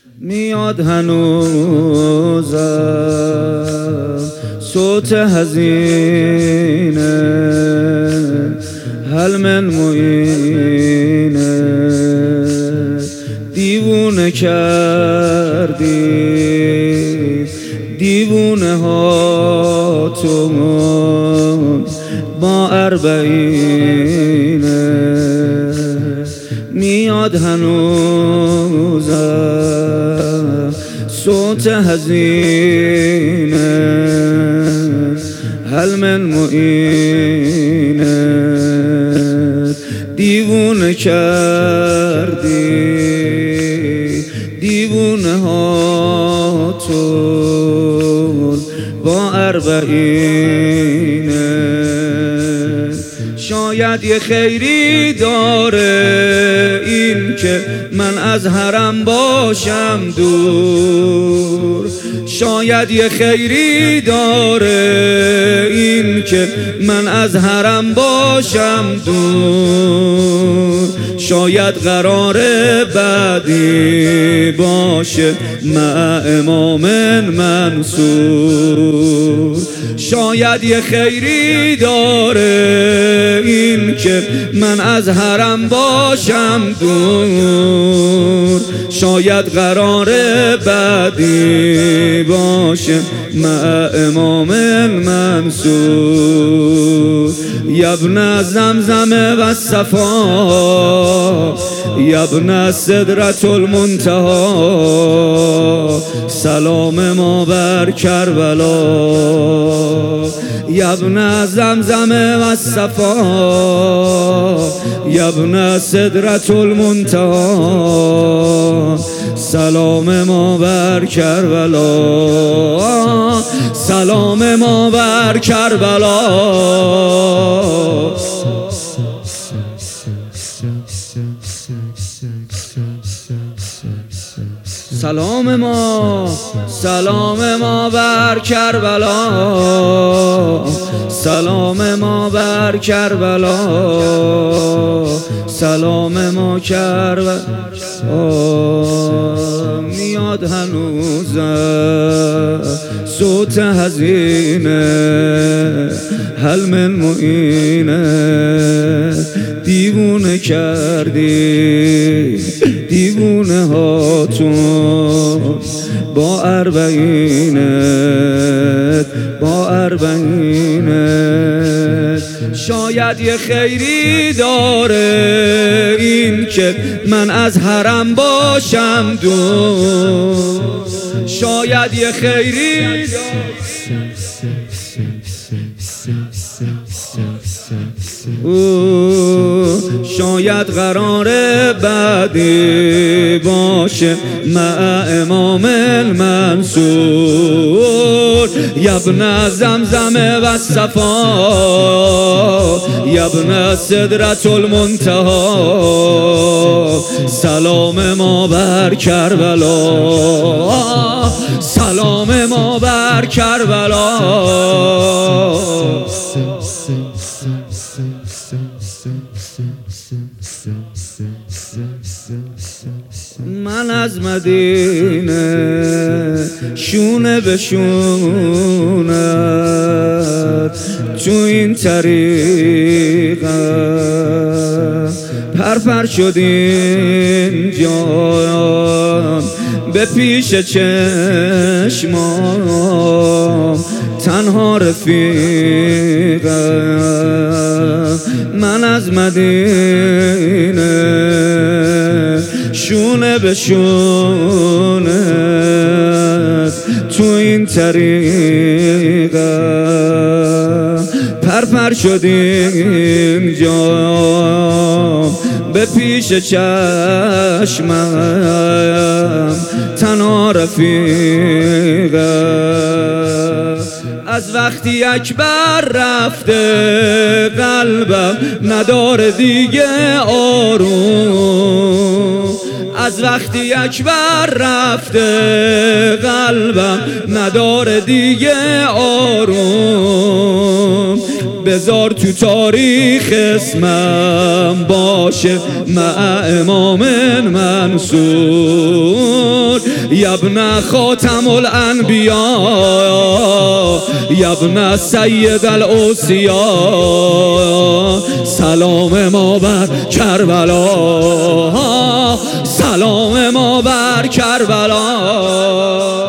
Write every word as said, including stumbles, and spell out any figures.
میاد هنوزم صوت حزینه، هل من معینه، دیوونه کردی دیوونه هاتون با اربعینه. میاد هنوزم صوت حزینه، هل من معینه، دیوونه کردی دیوونه هاتون با اربعینه. شاید یه خیری داره این که من از حرم باشم دور، شاید یه خیری داره این که من از حرم باشم دور، شاید قرار بعدی باشه مع امام منصور. شاید یه خیری داره این که من از حرم باشم دور، شاید قرار بعدی باشه مع امام منصور. یبن زمزم و صفا، یبن صدرة المنتهى، سلام ما بر کربلا. یبن زمزم و صفا، یبن صدرة المنتهى، سلام ما بر کربلا، سلام ما بر کربلا. سلام ما سلام ما بر کربلا، سلام ما بر کربلا، سلام ما کربلا. میاد هنوزم صوت حزینه، هل من معینه، دیوونه کردی دیوونه هاتون با اربعینت با اربعینت. شاید یه خیری داره این که من از حرم باشم دور، شاید یه خیری داره شاید قرار بعدی باشه مع امام المنصور. یبن زمزم و صفا، یبن صدرة المنتهى، سلام ما بر کربلا، سلام ما بر کربلا. من از مدینه شونه به شونت تو این طریقم پرپر شد اینجا به پیش چشمام تنها رفیقم. من از مدینه شونه به شونت تو این طریقم پرپر شد اینجا به پیش چشمم تنها رفیقم. از وقتی اکبر رفته قلبم نداره دیگه آروم، از وقتی اکبر رفته قلبم نداره دیگه آروم. بذار تو تاریخ اسمم باشه مع امام منصور، یبن خاتم الانبیا یبن سید الاوصیا سلام ما بر کربلا سلام ما بر کربلا